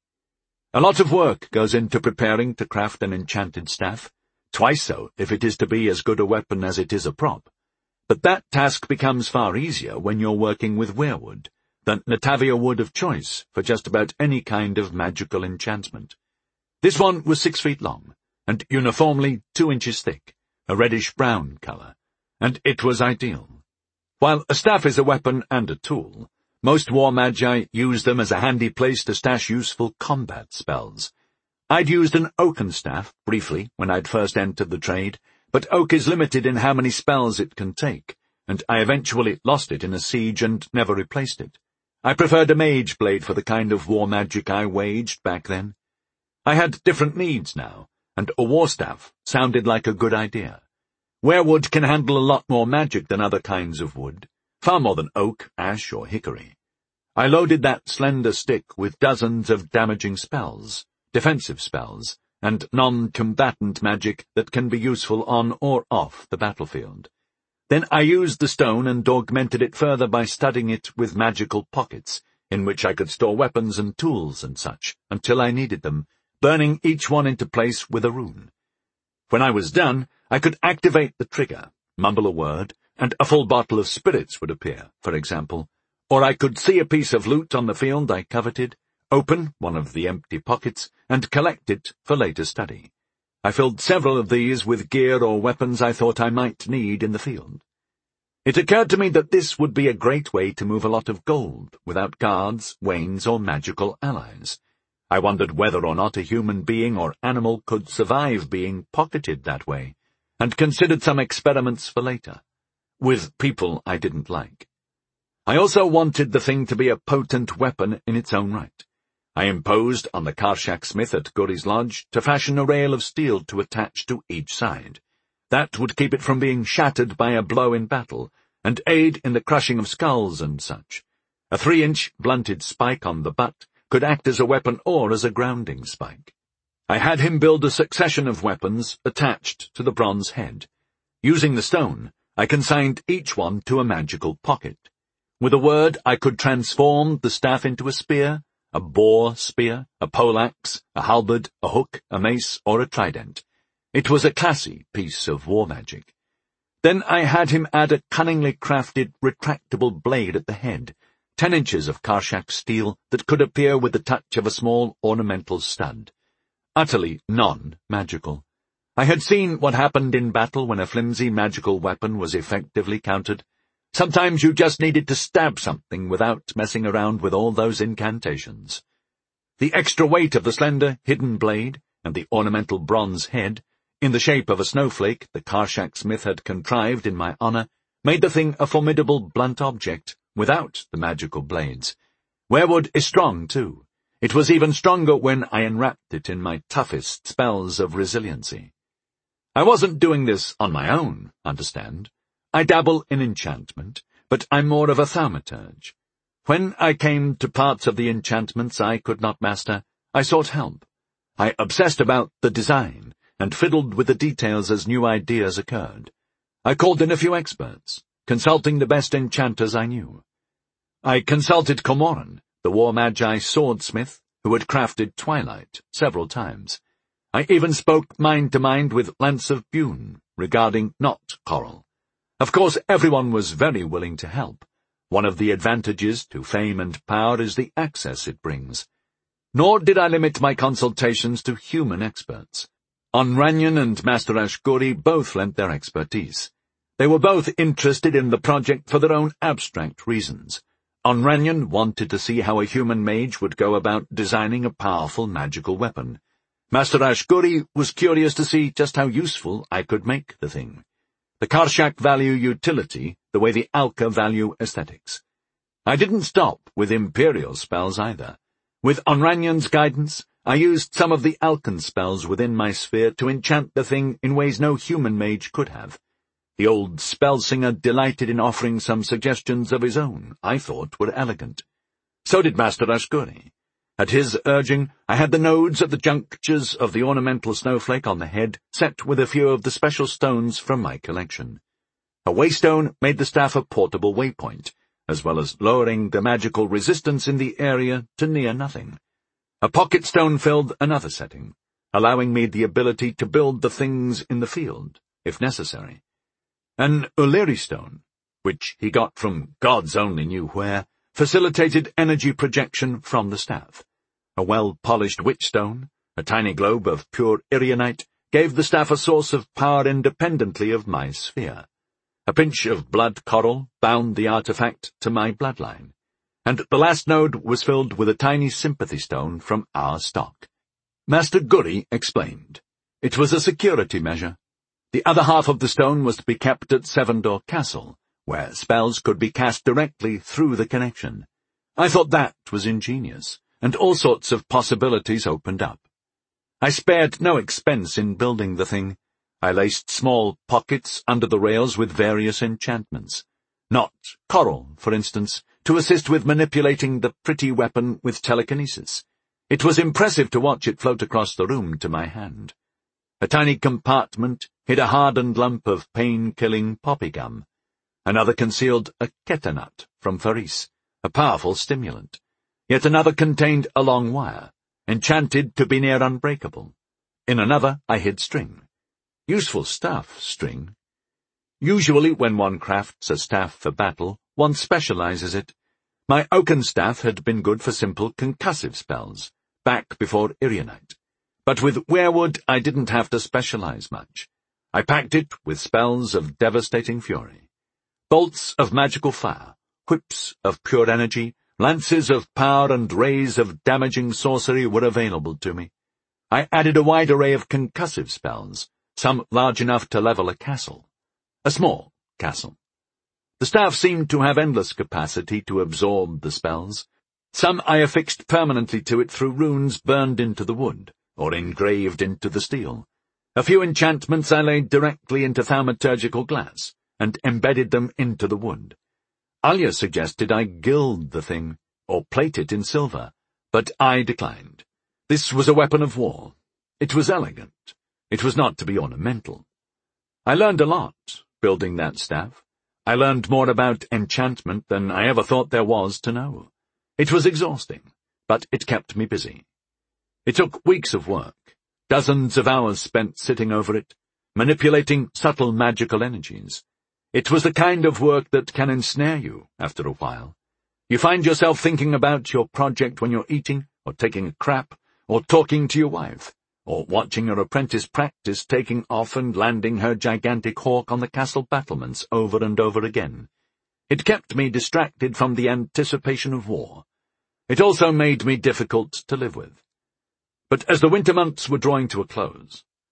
A lot of work goes into preparing to craft an enchanted staff, twice so if it is to be as good a weapon as it is a prop. But that task becomes far easier when you're working with weirwood, the Natavia wood of choice for just about any kind of magical enchantment. This one was six feet long, and uniformly two inches thick, a reddish-brown color, and it was ideal. While a staff is a weapon and a tool, most war magi use them as a handy place to stash useful combat spells. I'd used an oaken staff, briefly, when I'd first entered the trade, but oak is limited in how many spells it can take, and I eventually lost it in a siege and never replaced it. I preferred a mage blade for the kind of war magic I waged back then. I had different needs now, and a warstaff sounded like a good idea. Weirwood can handle a lot more magic than other kinds of wood, far more than oak, ash, or hickory. I loaded that slender stick with dozens of damaging spells, defensive spells, and non-combatant magic that can be useful on or off the battlefield. Then I used the stone and augmented it further by studding it with magical pockets, in which I could store weapons and tools and such, until I needed them, burning each one into place with a rune. When I was done, I could activate the trigger, mumble a word, and a full bottle of spirits would appear, for example, or I could see a piece of loot on the field I coveted, open one of the empty pockets, and collect it for later study. I filled several of these with gear or weapons I thought I might need in the field. It occurred to me that this would be a great way to move a lot of gold without guards, wains, or magical allies. I wondered whether or not a human being or animal could survive being pocketed that way, and considered some experiments for later, with people I didn't like. I also wanted the thing to be a potent weapon in its own right. I imposed on the Karshak smith at Guri's lodge to fashion a rail of steel to attach to each side. That would keep it from being shattered by a blow in battle, and aid in the crushing of skulls and such. A three-inch blunted spike on the butt could act as a weapon or as a grounding spike. I had him build a succession of weapons attached to the bronze head. Using the stone, I consigned each one to a magical pocket. With a word, I could transform the staff into a spear, a boar spear, a poleaxe, a halberd, a hook, a mace, or a trident. It was a classy piece of war magic. Then I had him add a cunningly crafted, retractable blade at the head, ten inches of Karshak steel that could appear with the touch of a small ornamental stud. Utterly non-magical. I had seen what happened in battle when a flimsy magical weapon was effectively countered. Sometimes you just needed to stab something without messing around with all those incantations. The extra weight of the slender, hidden blade and the ornamental bronze head in the shape of a snowflake the Karshak smith had contrived in my honor, made the thing a formidable blunt object, without the magical blades. Weirwood is strong, too. It was even stronger when I enwrapped it in my toughest spells of resiliency. I wasn't doing this on my own, understand. I dabble in enchantment, but I'm more of a thaumaturge. When I came to parts of the enchantments I could not master, I sought help. I obsessed about the design, and fiddled with the details as new ideas occurred. I called in a few experts, consulting the best enchanters I knew. I consulted Cormoran, the War Magi swordsmith, who had crafted Twilight several times. I even spoke mind-to-mind with Lance of Bune regarding Not Coral. Of course, everyone was very willing to help. One of the advantages to fame and power is the access it brings. Nor did I limit my consultations to human experts. Onranyan and Master Ashguri both lent their expertise. They were both interested in the project for their own abstract reasons. Onranyan wanted to see how a human mage would go about designing a powerful magical weapon. Master Ashguri was curious to see just how useful I could make the thing. The Karshak value utility the way the Alka value aesthetics. I didn't stop with Imperial spells either. With Onranyan's guidance, I used some of the Alkan spells within my sphere to enchant the thing in ways no human mage could have. The old spell-singer delighted in offering some suggestions of his own I thought were elegant. So did Master Ashguri. At his urging, I had the nodes at the junctures of the ornamental snowflake on the head set with a few of the special stones from my collection. A waystone made the staff a portable waypoint, as well as lowering the magical resistance in the area to near nothing. A pocket stone filled another setting, allowing me the ability to build the things in the field, if necessary. An Uleri stone, which he got from gods only knew where, facilitated energy projection from the staff. A well-polished witchstone, a tiny globe of pure Irianite, gave the staff a source of power independently of my sphere. A pinch of blood coral bound the artifact to my bloodline, and the last node was filled with a tiny sympathy stone from our stock. Master Guri explained. It was a security measure. The other half of the stone was to be kept at Sevendor Castle, where spells could be cast directly through the connection. I thought that was ingenious, and all sorts of possibilities opened up. I spared no expense in building the thing. I laced small pockets under the rails with various enchantments. Not coral, for instance, to assist with manipulating the pretty weapon with telekinesis. It was impressive to watch it float across the room to my hand. A tiny compartment hid a hardened lump of pain-killing poppy gum. Another concealed a ketanut from Faris, a powerful stimulant. Yet another contained a long wire, enchanted to be near unbreakable. In another I hid string. Useful stuff, string. Usually when one crafts a staff for battle, one specializes it. My oaken staff had been good for simple concussive spells, back before Irianite. But with weirwood I didn't have to specialize much. I packed it with spells of devastating fury. Bolts of magical fire, whips of pure energy, lances of power and rays of damaging sorcery were available to me. I added a wide array of concussive spells, some large enough to level a castle. A small castle. The staff seemed to have endless capacity to absorb the spells. Some I affixed permanently to it through runes burned into the wood, or engraved into the steel. A few enchantments I laid directly into thaumaturgical glass, and embedded them into the wood. Alia suggested I gild the thing, or plate it in silver, but I declined. This was a weapon of war. It was elegant. It was not to be ornamental. I learned a lot, building that staff. I learned more about enchantment than I ever thought there was to know. It was exhausting, but it kept me busy. It took weeks of work, dozens of hours spent sitting over it, manipulating subtle magical energies. It was the kind of work that can ensnare you after a while. You find yourself thinking about your project when you're eating, or taking a crap, or talking to your wife, or watching your apprentice practice taking off and landing her gigantic hawk on the castle battlements over and over again. It kept me distracted from the anticipation of war. It also made me difficult to live with. But as the winter months were drawing to a close,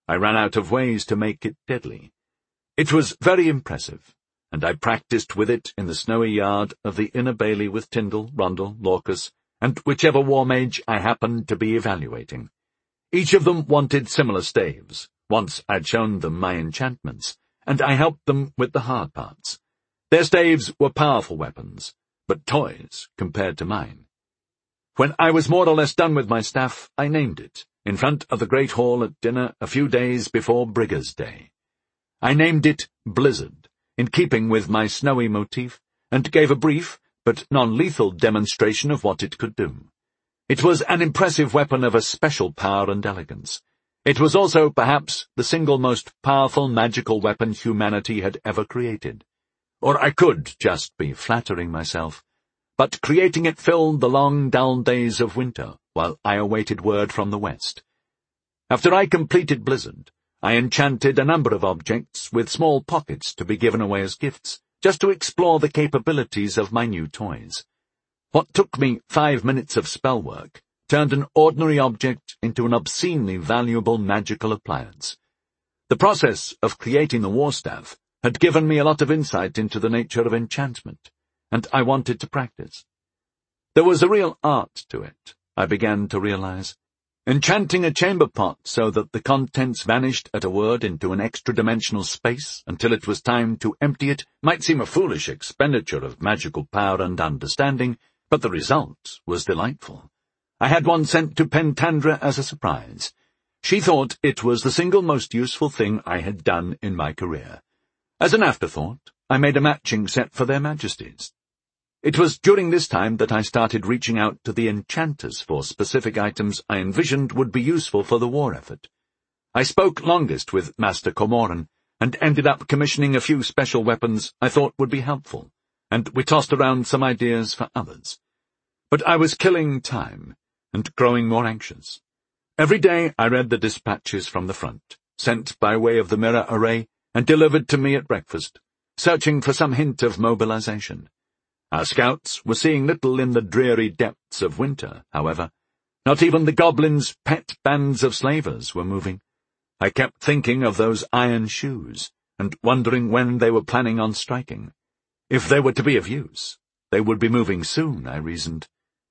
I ran out of ways to make it deadly. It was very impressive, and I practised with it in the snowy yard of the Inner Bailey with Tyndall, Rondel, Lorcas, and whichever war mage I happened to be evaluating. Each of them wanted similar staves. Once I'd shown them my enchantments, and I helped them with the hard parts. Their staves were powerful weapons, but toys compared to mine. When I was more or less done with my staff, I named it, in front of the Great Hall at dinner a few days before Brigger's Day. I named it Blizzard, in keeping with my snowy motif, and gave a brief but non-lethal demonstration of what it could do. It was an impressive weapon of a special power and elegance. It was also, perhaps, the single most powerful magical weapon humanity had ever created. Or I could just be flattering myself. But creating it filled the long, dull days of winter, while I awaited word from the west. After I completed Blizzard, I enchanted a number of objects with small pockets to be given away as gifts, just to explore the capabilities of my new toys. What took me five minutes of spell work turned an ordinary object into an obscenely valuable magical appliance. The process of creating the war staff had given me a lot of insight into the nature of enchantment, and I wanted to practice. There was a real art to it, I began to realize. Enchanting a chamber pot so that the contents vanished at a word into an extra-dimensional space until it was time to empty it might seem a foolish expenditure of magical power and understanding, but the result was delightful. I had one sent to Pentandra as a surprise. She thought it was the single most useful thing I had done in my career. As an afterthought, I made a matching set for their majesties. It was during this time that I started reaching out to the enchanters for specific items I envisioned would be useful for the war effort. I spoke longest with Master Cormoran, and ended up commissioning a few special weapons I thought would be helpful, and we tossed around some ideas for others. But I was killing time, and growing more anxious. Every day I read the dispatches from the front, sent by way of the mirror array, and delivered to me at breakfast, searching for some hint of mobilization. Our scouts were seeing little in the dreary depths of winter, however. Not even the goblins' pet bands of slavers were moving. I kept thinking of those iron shoes, and wondering when they were planning on striking. If they were to be of use, they would be moving soon, I reasoned.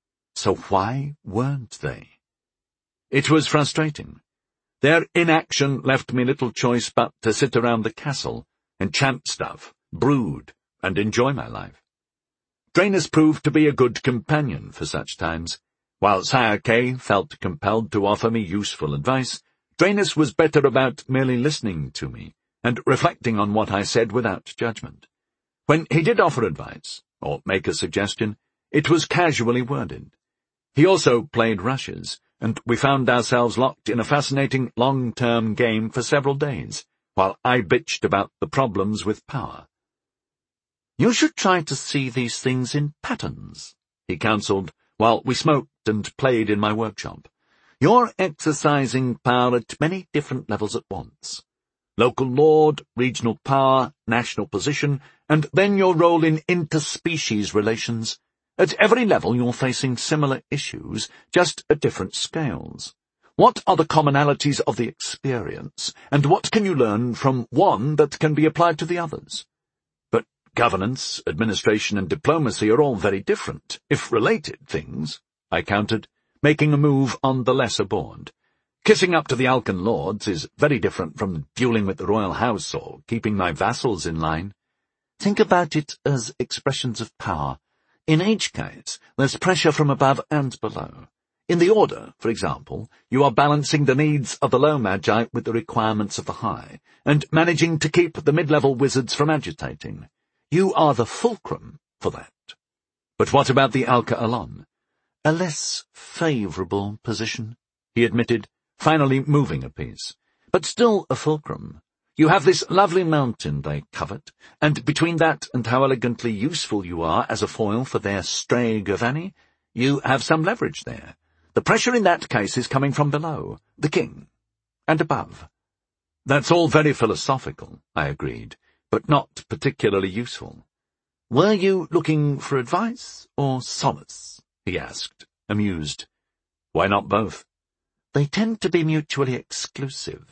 So why weren't they? It was frustrating. Their inaction left me little choice but to sit around the castle, enchant stuff, brood, and enjoy my life. Draenus proved to be a good companion for such times. While Sire Kay felt compelled to offer me useful advice, Draenus was better about merely listening to me and reflecting on what I said without judgment. When he did offer advice, or make a suggestion, it was casually worded. He also played rushes, and we found ourselves locked in a fascinating long-term game for several days, while I bitched about the problems with power. "You should try to see these things in patterns," he counselled, while we smoked and played in my workshop. "You're exercising power at many different levels at once. Local lord, regional power, national position, and then your role in interspecies relations. At every level you're facing similar issues, just at different scales. What are the commonalities of the experience, and what can you learn from one that can be applied to the others? But governance, administration, and diplomacy are all very different, if related things," I countered, making a move on the lesser board. "Kissing up to the Alcan lords is very different from dueling with the royal house or keeping my vassals in line. Think about it as expressions of power. In each case, there's pressure from above and below. In the Order, for example, you are balancing the needs of the low magi with the requirements of the high, and managing to keep the mid-level wizards from agitating. You are the fulcrum for that. But what about the Alca Alon? A less favourable position," he admitted, finally moving a piece. "But still a fulcrum. You have this lovely mountain they covet, and between that and how elegantly useful you are as a foil for their stray Gavani, you have some leverage there. The pressure in that case is coming from below, the king, and above." "That's all very philosophical," I agreed, "but not particularly useful." "Were you looking for advice or solace?" he asked, amused. "Why not both?" "They tend to be mutually exclusive,"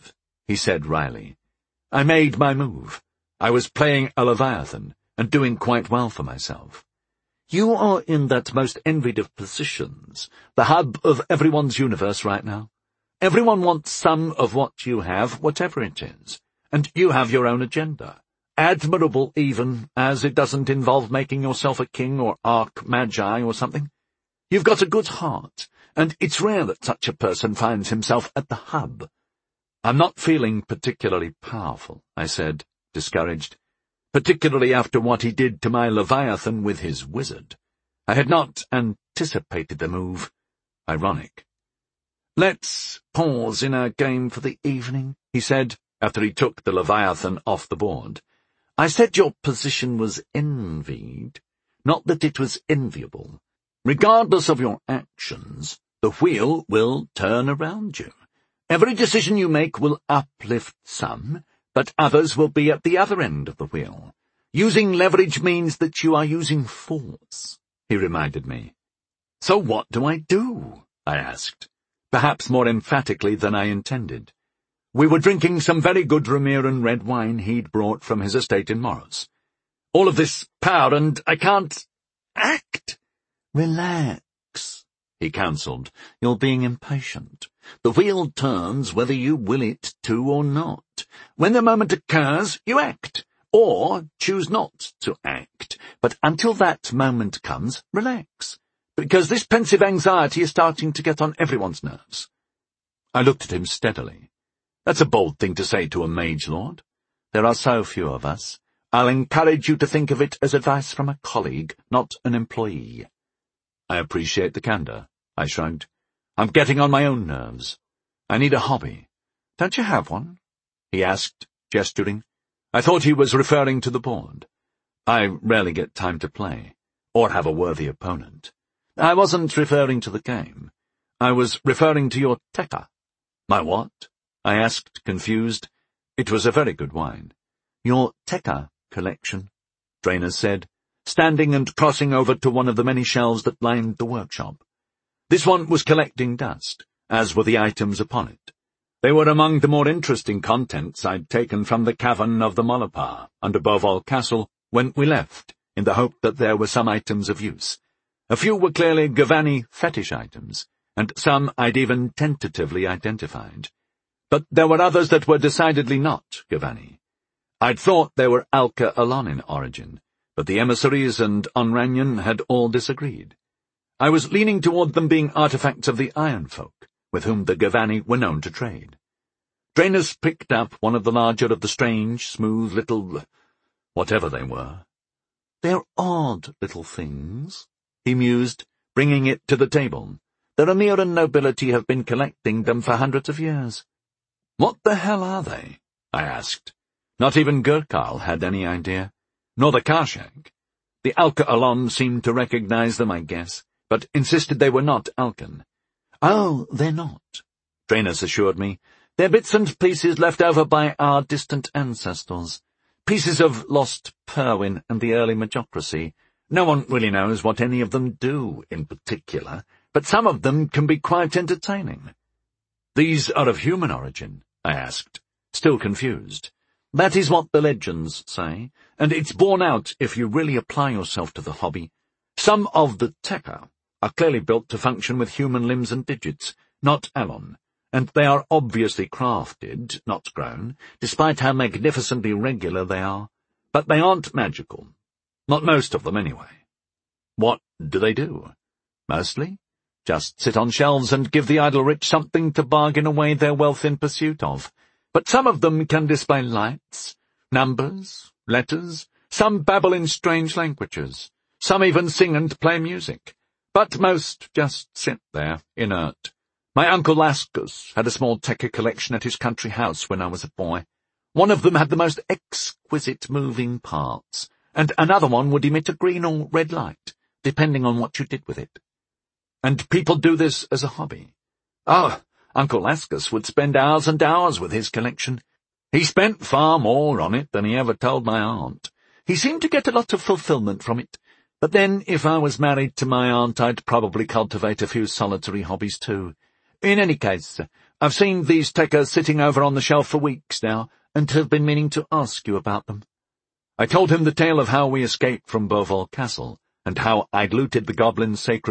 he said wryly. I made my move. I was playing a Leviathan, and doing quite well for myself. You are in that most envied of positions, the hub of everyone's universe right now. Everyone wants some of what you have, whatever it is, and you have your own agenda. Admirable even, as it doesn't involve making yourself a king or arch-magi or something. You've got a good heart, and it's rare that such a person finds himself at the hub. I'm not feeling particularly powerful, I said, discouraged, particularly after what he did to my Leviathan with his wizard. I had not anticipated the move. Ironic. Let's pause in our game for the evening, he said, after he took the Leviathan off the board. I said your position was envied, not that it was enviable. Regardless of your actions, the wheel will turn around you. Every decision you make will uplift some, but others will be at the other end of the wheel. Using leverage means that you are using force, he reminded me. So what do I do? I asked, perhaps more emphatically than I intended. We were drinking some very good Ramiran red wine he'd brought from his estate in Moros. All of this power, and I can't act. Relax, he counselled. You're being impatient. The wheel turns whether you will it to or not. When the moment occurs, you act, or choose not to act. But until that moment comes, relax, because this pensive anxiety is starting to get on everyone's nerves. I looked at him steadily. That's a bold thing to say to a mage lord. There are so few of us. I'll encourage you to think of it as advice from a colleague, not an employee. I appreciate the candour, I shrugged. I'm getting on my own nerves. I need a hobby. Don't you have one? He asked, gesturing. I thought he was referring to the board. I rarely get time to play, or have a worthy opponent. I wasn't referring to the game. I was referring to your tekka. My what? I asked, confused. It was a very good wine. Your tekka collection, Draynor said, standing and crossing over to one of the many shelves that lined the workshop. This one was collecting dust, as were the items upon it. They were among the more interesting contents I'd taken from the cavern of the Molopar under Beauval Castle when we left, in the hope that there were some items of use. A few were clearly Gavani fetish items, and some I'd even tentatively identified. But there were others that were decidedly not Gavani. I'd thought they were Alka Alon in origin, but the emissaries and Onranyan had all disagreed. I was leaning toward them being artifacts of the Iron Folk, with whom the Gavani were known to trade. Draynor picked up one of the larger of the strange, smooth little... whatever they were. They're odd little things, he mused, bringing it to the table. The Ramiran nobility have been collecting them for hundreds of years. What the hell are they? I asked. Not even Gurkal had any idea, nor the Karshak. The Alka Alon seemed to recognize them, I guess, but insisted they were not Alkan. Oh, they're not, Draynor assured me. They're bits and pieces left over by our distant ancestors. Pieces of lost Purwin and the early Magocracy. No one really knows what any of them do in particular, but some of them can be quite entertaining. These are of human origin, I asked, still confused. That is what the legends say, and it's borne out if you really apply yourself to the hobby. Some of the tekka are clearly built to function with human limbs and digits, not Alon, and they are obviously crafted, not grown, despite how magnificently regular they are. But they aren't magical. Not most of them, anyway. What do they do? Mostly just sit on shelves and give the idle rich something to bargain away their wealth in pursuit of. But some of them can display lights, numbers, letters, some babble in strange languages, some even sing and play music. But most just sit there, inert. My uncle Laskus had a small tekka collection at his country house when I was a boy. One of them had the most exquisite moving parts, and another one would emit a green or red light, depending on what you did with it. And people do this as a hobby. Oh, Uncle Laskus would spend hours and hours with his collection. He spent far more on it than he ever told my aunt. He seemed to get a lot of fulfillment from it. But then, if I was married to my aunt, I'd probably cultivate a few solitary hobbies too. In any case, I've seen these Tekkas sitting over on the shelf for weeks now, and have been meaning to ask you about them." I told him the tale of how we escaped from Beauval Castle, and how I'd looted the goblin's sacred